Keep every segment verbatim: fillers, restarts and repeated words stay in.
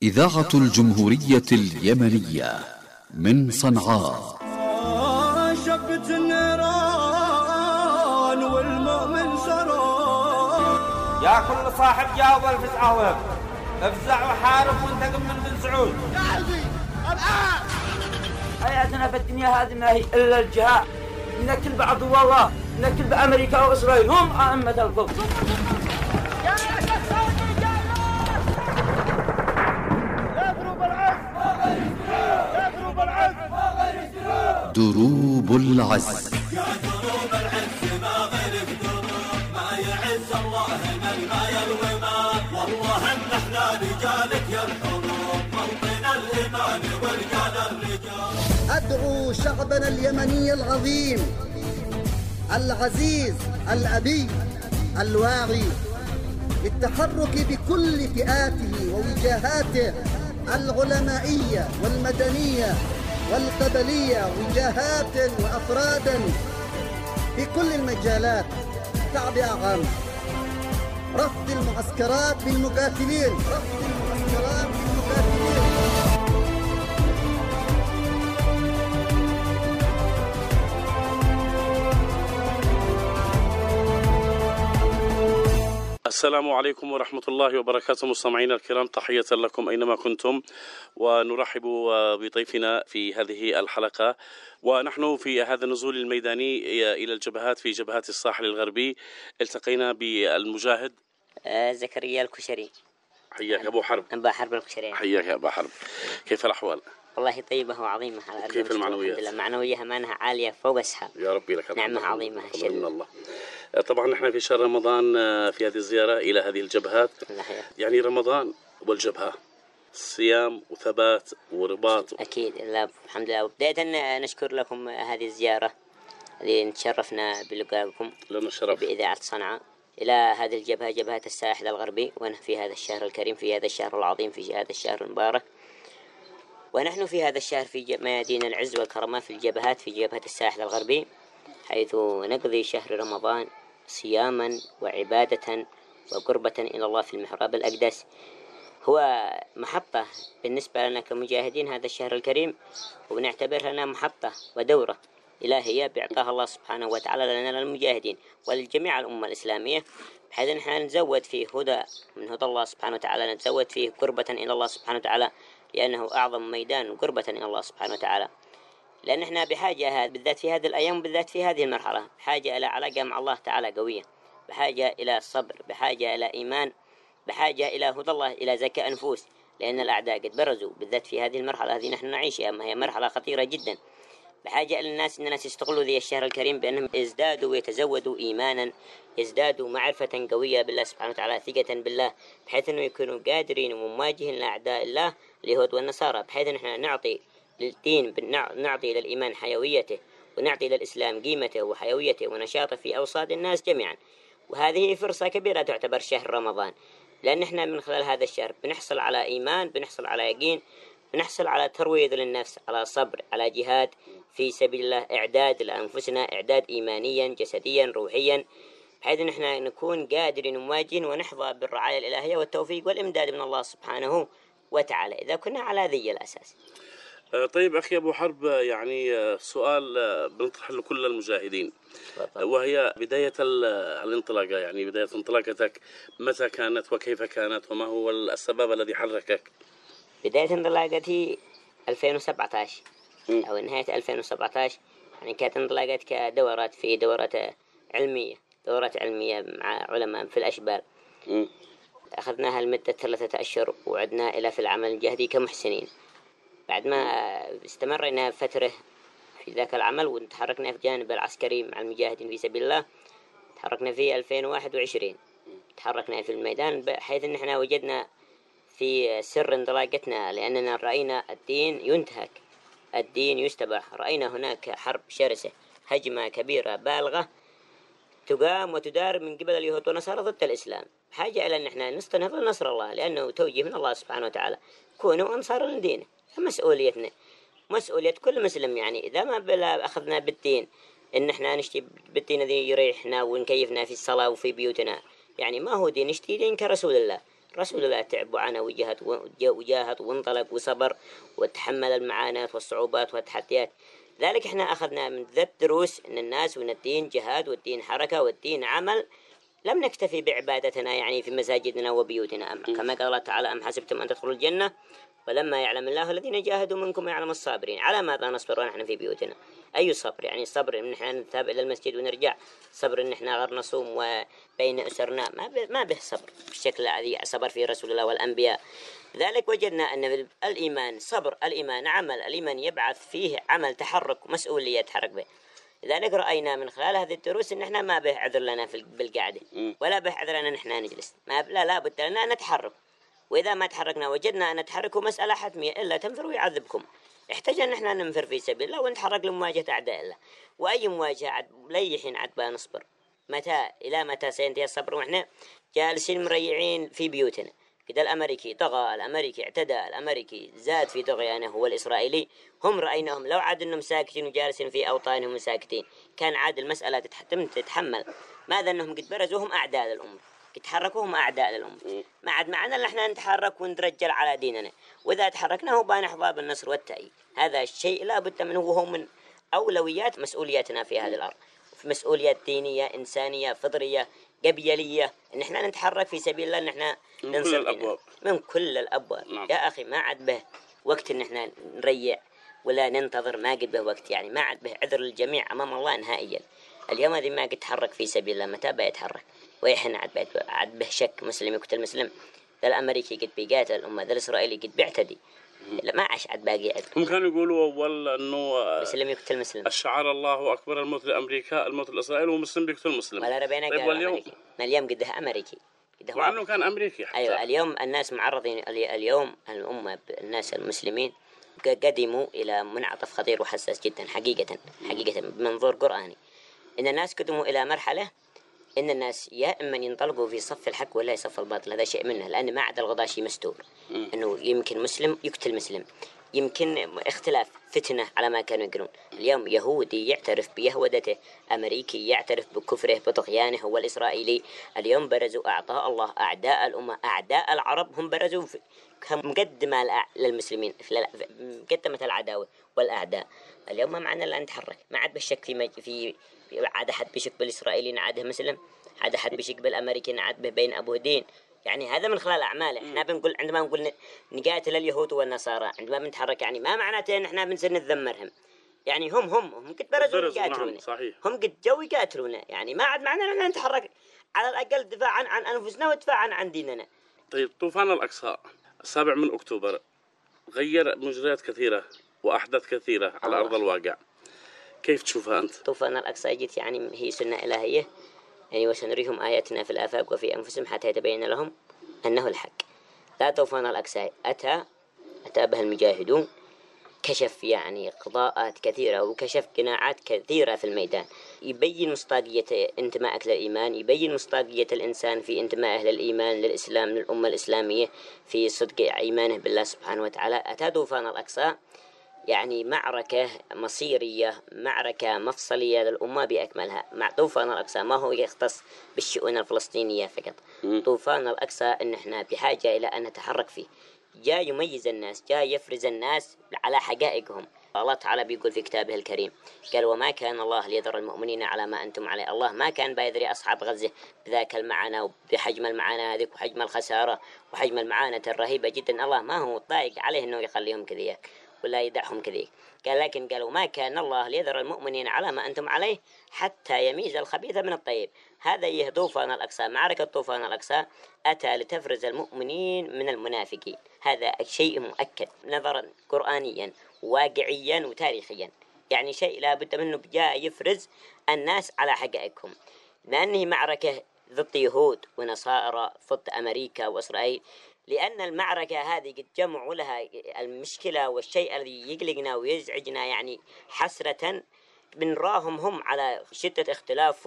إذاعة الجمهورية اليمنية من صنعاء. شبت النيران والمؤمن سران. يا كل صاحب جاوب الفزعة وهب افزع وحارب وانتقم من بن سعود. يا قلبي الآن حياتنا في الدنيا هذه ما هي إلا الجهاد، نكل بعض والله، نكل بأمريكا وإسرائيل هم أئمة الكفر. دروب العز. يا دروب العز ما غيرك دروب، ما يعز الله من ما يلومه، والله ان احنا رجالك يا الحروب، موطن الايمان ورجال الرجال. أدعو شعبنا اليمني العظيم العزيز الأبي الواعي للتحرك بكل فئاته ووجاهاته العلمائية والمدنية والقبلية، وجاهات وأفرادا في كل المجالات، تعبئة عامة، رفض المعسكرات بالمقاتلين، رفض المعسكرات بالمقاتلين. السلام عليكم ورحمة الله وبركاته. مستمعينا الكرام، تحية لكم أينما كنتم، ونرحب بضيفنا في هذه الحلقة. ونحن في هذا النزول الميداني إلى الجبهات في جبهات الساحل الغربي التقينا بالمجاهد زكريا الكشري. حياك أبو حرب. أبو حرب الكشري. حياك يا أبو حرب. كيف الأحوال؟ والله طيبة وعظيمة. على كيف المعنويات؟ معنوية أمانها عالية فوق السحاب. يا ربي لك نعمة عظيمة من الله. طبعا نحن في شهر رمضان في هذه الزيارة إلى هذه الجبهات. يعني رمضان والجبهة صيام وثبات ورباط. أكيد. لا الحمد لله. بداية نشكر لكم هذه الزيارة اللي نتشرفنا بلقائكم. لنا الشرف. بإذاعة صنعاء إلى هذه الجبهة، جبهة الساحل الغربي، ونحن في هذا الشهر الكريم، في هذا الشهر العظيم، في هذا الشهر المبارك. ونحن في هذا الشهر في ميادين العز والكرامة في الجبهات في جبهة الساحل الغربي، حيث نقضي شهر رمضان صياما وعبادة وقربة إلى الله في المحراب الأقدس. هو محطة بالنسبة لنا كمجاهدين هذا الشهر الكريم، ونعتبرها لنا محطة ودورة إلهية بإعطاها الله سبحانه وتعالى لنا للمجاهدين وللجميع الأمة الإسلامية، بحيث نحن نزود فيه هدى من هدى الله سبحانه وتعالى، نتزود فيه قربة إلى الله سبحانه وتعالى، لأنه أعظم ميدان قربة إلى الله سبحانه وتعالى. لأن احنا بحاجة بالذات في هذه الأيام، بالذات في هذه المرحلة، بحاجة إلى علاقة مع الله تعالى قوية، بحاجة إلى صبر، بحاجة إلى إيمان، بحاجة إلى هدى الله، إلى زكاة أنفس، لأن الأعداء قد برزوا بالذات في هذه المرحلة هذه نحن نعيشها، ما هي مرحلة خطيرة جدا. بحاجة إلى الناس أن الناس يستغلوا ذي الشهر الكريم بأنهم يزدادوا ويتزودوا إيمانا، يزدادوا معرفة قوية بالله سبحانه وتعالى، ثقة بالله، بحيث أنه يكونوا قادرين ومواجهين لأعداء الله اليهود والنصارى، بحيث نحن نعطي للدين، نعطي للإيمان حيويته، ونعطي للإسلام قيمته وحيويته ونشاطه في أوساط الناس جميعا. وهذه فرصة كبيرة تعتبر شهر رمضان، لأن احنا من خلال هذا الشهر بنحصل على إيمان، بنحصل على يقين، بنحصل على ترويض للنفس، على صبر، على جهاد في سبيل الله، إعداد لأنفسنا، إعداد إيمانيا جسديا روحيا، بحيث نحن نكون قادرين ومواجهين ونحظى بالرعاية الإلهية والتوفيق والإمداد من الله سبحانه وتعالى إذا كنا على ذي الأساس. طيب أخي أبو حرب، يعني سؤال بنطرح لكل المجاهدين، وهي بداية الانطلاقة، يعني بداية انطلاقتك متى كانت وكيف كانت وما هو السبب الذي حركك؟ بداية انطلاقتي ألفين وسبعة عشر أو نهاية ألفين وسبعة عشر، يعني كانت انطلاقت كدورات في دورات علمية، دورات علمية مع علماء في الأشبال. م. أخذناها لمدة ثلاثة أشهر وعدنا إلى في العمل الجهدي كمحسنين. بعد ما استمرنا فترة في ذاك العمل وتحركنا في الجانب العسكري مع المجاهدين في سبيل الله، تحركنا في ألفين وواحد وعشرين، تحركنا في الميدان، بحيث أن احنا وجدنا في سر انطلاقتنا، لأننا رأينا الدين ينتهك، الدين يستباح، رأينا هناك حرب شرسة، هجمة كبيرة بالغة تقام وتدار من قبل اليهود والنصارى ضد الإسلام، بحاجة إلى أن احنا نستنهض نصر الله، لأنه توجيه من الله سبحانه وتعالى، كونوا أنصار لدينه. مسؤوليتنا، مسؤولية كل مسلم، يعني إذا ما بلا أخذنا بالدين إن احنا نشتي بالدين الذي يريحنا ونكيفنا في الصلاة وفي بيوتنا، يعني ما هو دين، نشتي دين كرسول الله. رسول الله تعب وعانى وجاهد وجاهد وانطلق وصبر وتحمل المعاناة والصعوبات والتحديات. ذلك احنا أخذنا من ذا الدروس أن الناس وأن الدين جهاد والدين حركة والدين عمل. لم نكتفي بعبادتنا يعني في مساجدنا وبيوتنا، كما قال الله تعالى: أم حسبتم أن تدخلوا الجنة ولما يعلم الله الذين جاهدوا منكم ويعلم الصابرين. على ماذا نصبر ونحن في بيوتنا؟ أي صبر؟ يعني صبر إن إحنا نذهب إلى المسجد ونرجع، صبر إن إحنا غير نصوم وبين أسرنا، ما به ما به صبر بالشكل الذي صبر فيه رسول الله والأنبياء. لذلك وجدنا أن الإيمان صبر، الإيمان عمل، الإيمان يبعث فيه عمل تحرك ومسؤولية يتحرك به. لذلك رأينا من خلال هذه الدروس إن إحنا ما به عذر لنا في بالقعدة ولا به عذر لنا نحن نجلس، ما لا لا بد لنا نتحرك. وإذا ما تحركنا وجدنا أن نتحرك مسألة حتمية، إلا تنفروا يعذبكم. احتاج أن احنا ننفر في سبيل الله ونتحرك لمواجهة أعداء الله. وأي مواجهة لأي حين عد بها نصبر؟ متى إلى متى سينتهي الصبر وإحنا جالسين مريعين في بيوتنا؟ كده الأمريكي طغى، الأمريكي اعتدى، الأمريكي زاد في طغيانه هو الإسرائيلي. هم رأيناهم لو عاد أنهم ساكتين وجالسين في أوطانهم ساكتين كان عاد المسألة تتحمل. ماذا أنهم قد برزوهم أعداء للأمة، تحركوهم أعداء للأمة. ما عاد معنا إن احنا نتحرك ونترجل على ديننا، وإذا تحركنا هو بنحظى بالنصر والتأييد. هذا الشيء لا بد منه، وهو من أولويات مسؤولياتنا في هذه الأرض، في مسؤوليات دينية إنسانية فطرية قبيلية، إن احنا نتحرك في سبيل الله، إن احنا من كل الأبواب من كل الأبواب. نعم. يا أخي ما عاد به وقت إن احنا نريع ولا ننتظر، ما قد به وقت، يعني ما عاد به عذر للجميع أمام الله نهائيا. اليوم هذه ما قد تحرك في سبيل الله، متى بيتحرك؟ ويحن عاد عاد به شك مسلم يقتل مسلم، ذا الأمريكي قد بيقاتل الأمة، ذا الإسرائيلي قد بيعتدي، لا ما عاش عاد باقي عدل. هم كانوا يقولوا أول أنه مسلم يقتل مسلم، الشعار الله أكبر، الموت لأمريكا الموت لإسرائيل، ومسلم بيقتل مسلم. ولا ربينا طيب قال واليوم أمريكي، اليوم قده أمريكي قده وعنه كان أمريكي حتى. أيوة اليوم الناس معرضين، اليوم الأمة الناس المسلمين قدموا إلى منعطف خطير وحساس جدا حقيقة حقيقة بمنظور قرآني. إن الناس قدموا إلى مرحلة إن الناس يا إما ينطلقوا في صف الحق ولا يصف الباطل. هذا شيء منه، لأن ما عاد الغضاشي مستور، إنه يمكن مسلم يقتل مسلم، يمكن اختلاف فتنة على ما كانوا يقولون. اليوم يهودي يعترف بيهودته، أمريكي يعترف بكفره بطغيانه، هو الإسرائيلي. اليوم برزوا أعطاء الله أعداء الأمة، أعداء العرب هم برزوا مقدمة للمسلمين، مقدمة العداوة والأعداء. اليوم ما معنا إلا نتحرك، ما عاد بالشك في في عاد حد بيشك بالإسرائيلي عاده مسلم، عاد حد بيشك بالأمريكي عاد به بين أبو دين. يعني هذا من خلال أعماله. إحنا بنقول عندما نقول نقاتل اليهود والنصارى، عندما بنتحرك يعني ما معناته إن إحنا بنصير نتذمرهم. يعني هم هم هم قد برزوا يقاتلونا، هم قد جو يقاتلونا، يعني ما عاد معنا إن نتحرك على الأقل دفاعا عن أنفسنا ودفاعا عن ديننا. طيب طوفان الأقصى السابع من أكتوبر غير مجريات كثيرة وأحداث كثيرة على الله. أرض الواقع، كيف تشوفها أنت؟ طوفان الأقصى جت يعني هي سنة إلهية، يعني وسنريهم آياتنا في الآفاق وفي أنفسهم حتى يتبين لهم أنه الحق. لا طوفان الأقصى أتى أتى به المجاهدون، كشف يعني قضاءات كثيرة وكشف قناعات كثيرة في الميدان، يبين مصداقية انتمائك للإيمان، يبين مصداقية الإنسان في انتمائه للإيمان للإسلام للأمة الإسلامية، في صدق إيمانه بالله سبحانه وتعالى. أتى طوفان الأقصى يعني معركة مصيرية، معركة مفصلية للأمة بأكملها. مع طوفان الأقصى ما هو يختص بالشؤون الفلسطينية فقط، طوفان الأقصى إن إحنا بحاجة إلى أن نتحرك فيه، جاء يميز الناس، جاء يفرز الناس على حقائقهم. الله تعالى بيقول في كتابه الكريم، قال: وما كان الله ليذر المؤمنين على ما أنتم عليه. الله ما كان بيذري أصحاب غزة بذاك المعاناة وبحجم المعاناة هذيك وحجم الخسارة وحجم المعاناة الرهيبة جدا. الله ما هو طايق عليه إنه يخليهم كذيك ولا يدعهم كذيك. قال لكن قالوا: ما كان الله ليذر المؤمنين على ما أنتم عليه حتى يميز الخبيث من الطيب. هذا يه طوفان الأقصى، معركة طوفان الأقصى أتى لتفرز المؤمنين من المنافقين. هذا شيء مؤكد نظرا قرآنيا واقعيا وتاريخيا، يعني شيء لا بد منه، جاء يفرز الناس على حقائقهم، لأنه معركة ضد يهود ونصارى ضد أمريكا وإسرائيل. لأن المعركة هذه قد جمعوا لها المشكلة والشيء الذي يقلقنا ويزعجنا، يعني حسرة بنراهم هم على شدة اختلافهم،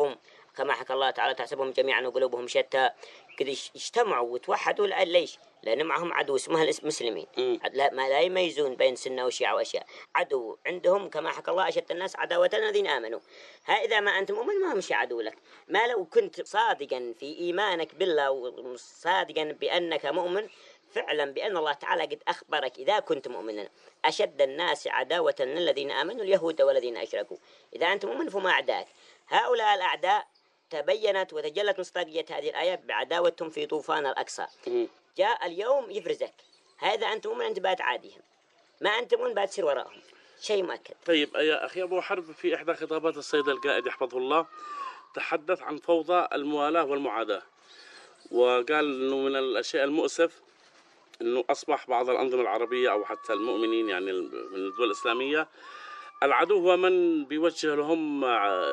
كما حكى الله تعالى تحسبهم جميعا وقلوبهم شتى، كذا اجتمعوا وتوحدوا. ليش؟ لأن معهم عدو اسمها المسلمين، لا ما لا يميزون بين سنة وشيعة وأشياء، عدو عندهم كما حكى الله أشد الناس عداوة الذين آمنوا. ها إذا ما أنت مؤمن ما هم شيء عدو لك. ما لو كنت صادقا في إيمانك بالله وصادقا بأنك مؤمن فعلا بأن الله تعالى قد أخبرك إذا كنت مؤمنا أشد الناس عداوة للذين آمنوا اليهود والذين أشركوا. إذا أنت مؤمن فما أعداك. هؤلاء الأعداء تبينت وتجلت مصداقية هذه الآية بعداوتهم في طوفان الأقصى. جاء اليوم يفرزك، هذا أنت مؤمن أنت بات عاديهم، ما أنت مؤمن بات سير وراهم، شيء مؤكد. طيب يا أخي أبو حرب، في إحدى خطابات السيد القائد يحفظه الله تحدث عن فوضى الموالاة والمعاداة، وقال أنه من الأشياء المؤسف أنه أصبح بعض الأنظمة العربية أو حتى المؤمنين يعني من الدول الإسلامية العدو هو من بيوجه لهم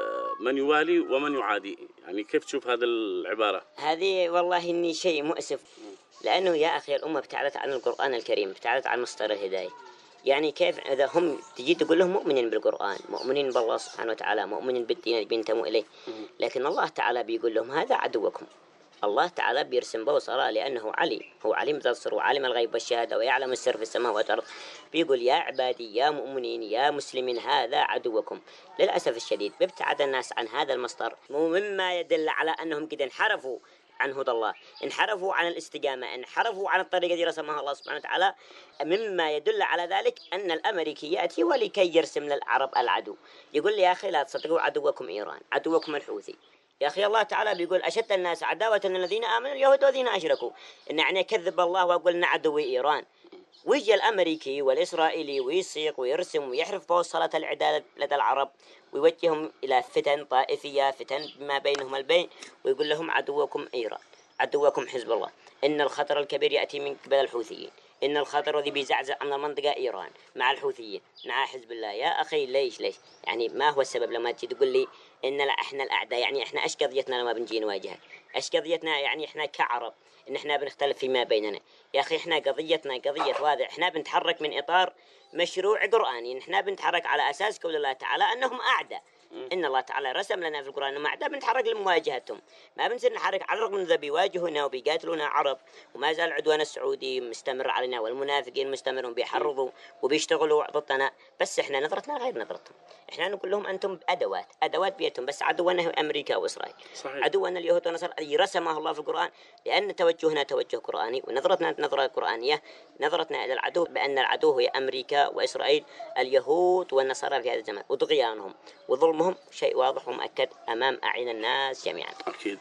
من يوالي ومن يعادي. يعني كيف تشوف هذه العبارة؟ هذه والله إني شيء مؤسف، لأنه يا أخي الأمة ابتعدت عن القرآن الكريم، ابتعدت عن مصدر الهداية. يعني كيف إذا هم تجي تقول لهم مؤمنين بالقرآن، مؤمنين بالله سبحانه وتعالى، مؤمنين بالدين اللي بينتموا إليه، لكن الله تعالى بيقول لهم هذا عدوكم. الله تعالى بيرسم بوصرة لأنه عليم، هو عليم ذات السر وعالم الغيب والشهادة ويعلم السر في السماوات والأرض. بيقول يا عبادي يا مؤمنين يا مسلمين هذا عدوكم. للأسف الشديد بيبتعد الناس عن هذا المصدر، مما يدل على أنهم قد انحرفوا عن هدى الله، انحرفوا عن الاستقامة، انحرفوا عن الطريقة التي رسمها الله سبحانه وتعالى. مما يدل على ذلك أن الأمريكي يأتي ولكي يرسم للعرب العدو، يقول لي يا أخي لا تصدقوا عدوكم إيران، عدوكم الحوثي. يا أخي الله تعالى بيقول أشد الناس عداوة الذين آمنوا اليهود والذين أشركوا. إن يعني كذب الله وأقول إن عدو إيران، ويجي الأمريكي والإسرائيلي ويصيغ ويرسم ويحرف بوصلة العدالة لدى العرب ويوجههم إلى فتن طائفية، فتن بما بينهم البين، ويقول لهم عدوكم إيران، عدوكم حزب الله، إن الخطر الكبير يأتي من قبل الحوثيين، إن الخطر الذي بيزعزع من المنطقة إيران مع الحوثيين مع حزب الله. يا أخي ليش ليش يعني ما هو السبب لما تجي تقول لي إن لا إحنا الأعداء؟ يعني إحنا إيش قضيتنا لما بنجي نواجهك؟ إيش قضيتنا يعني إحنا كعرب إن إحنا بنختلف فيما بيننا؟ يا أخي إحنا قضيتنا قضية واضح، إحنا بنتحرك من إطار مشروع قرآني، إحنا بنتحرك على أساس قول الله تعالى أنهم أعداء. إن الله تعالى رسم لنا في القرآن أنهم أعداء، بنتحرك لمواجهتهم، ما بنصير نحرك على الرغم من ذا بيواجهونا وبيقاتلونا عرب، وما زال العدوان السعودي مستمر علينا والمنافقين مستمرون بيحرضوا وبيشتغلوا ضدنا، بس إحنا نظرتنا غير نظرتهم. إحنا نقول لهم أنتم أدوات أدوات بيتهم، بس عدونا أمريكا وإسرائيل، صحيح. عدونا اليهود والنصارى الذي رسمه الله في القرآن، لأن توجهنا توجه قرآني ونظرتنا نظرة قرآنية، نظرتنا إلى العدو بأن العدو هي أمريكا وإسرائيل، اليهود والنصارى في هذا الزمان، وطغيانهم وظلمهم شيء واضح ومؤكد أمام أعين الناس جميعا. أكيد.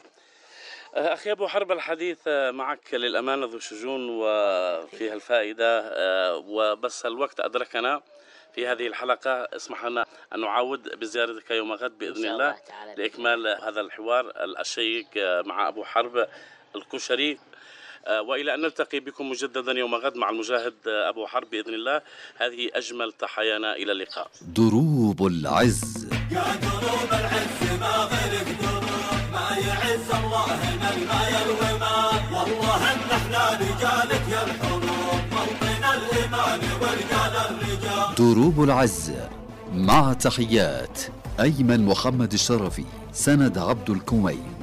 أخي أبو حرب، الحديث معك للأمانة ذو شجون وفيها الفائدة، وبس الوقت أدركنا في هذه الحلقة. اسمح لنا أن نعاود بزيارتك يوم غد بإذن الله لإكمال هذا الحوار الشيق مع أبو حرب الكشري، وإلى أن نلتقي بكم مجددا يوم غد مع المجاهد أبو حرب بإذن الله. هذه أجمل تحايانا، إلى اللقاء. دروب العز، يا دروب العز ما غيرك دروب، ما يعز الله من ما يروي ما، والله ان احنا رجالك يا الحروب، موطن الإيمان ورجال الرجال. دروب العز مع تحيات أيمن محمد الشرفي، سند عبد الكومين.